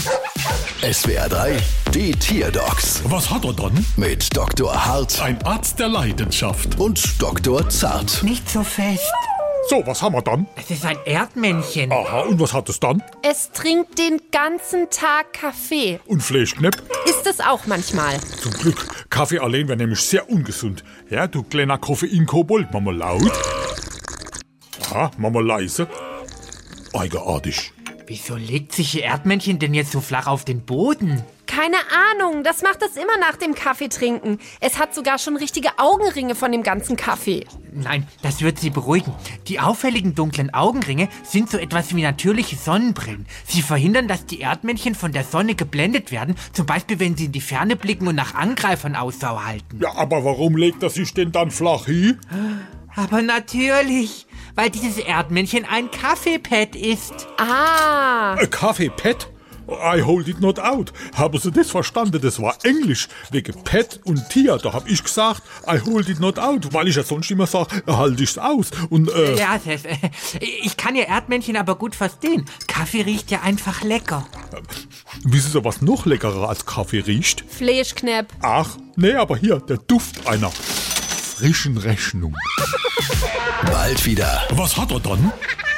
SWR 3, die Tierdocs Was hat er dann? mit Dr. Hart Ein Arzt der Leidenschaft. und Dr. Zart. Nicht so fest. So, was haben wir dann? Es ist ein Erdmännchen. Aha, und was hat es dann? Es trinkt den ganzen Tag Kaffee. Und Fleischknepp? Ist es auch manchmal. Zum Glück. Kaffee allein wäre nämlich sehr ungesund. Ja, du kleiner Koffein-Kobold. Mach mal laut. Aha, mach mal leise. Eigenartig. Wieso legt sich Ihr Erdmännchen denn jetzt so flach auf den Boden? Keine Ahnung, das macht es immer nach dem Kaffee trinken. Es hat sogar schon richtige Augenringe von dem ganzen Kaffee. Nein, das wird Sie beruhigen. Die auffälligen dunklen Augenringe sind so etwas wie natürliche Sonnenbrillen. Sie verhindern, dass die Erdmännchen von der Sonne geblendet werden, zum Beispiel wenn sie in die Ferne blicken und nach Angreifern Ausschau halten. Ja, aber warum legt er sich denn dann flach hin? Aber natürlich, weil dieses Erdmännchen ein Kaffeepad ist. Ah, A Kaffee-Pet? I hold it not out. Haben Sie das verstanden? Das war Englisch. Wegen Pet und Tier. Da hab ich gesagt, I hold it not out. Weil ich ja sonst immer sage, halte ich's aus. Und, Ja, Chef, ich kann Ihr Erdmännchen aber gut verstehen. Kaffee riecht ja einfach lecker. wissen Sie, was noch leckerer als Kaffee riecht? Fleischknepp. Ach, nee, aber hier, der Duft einer frischen Rechnung. Bald wieder. Was hat er dann?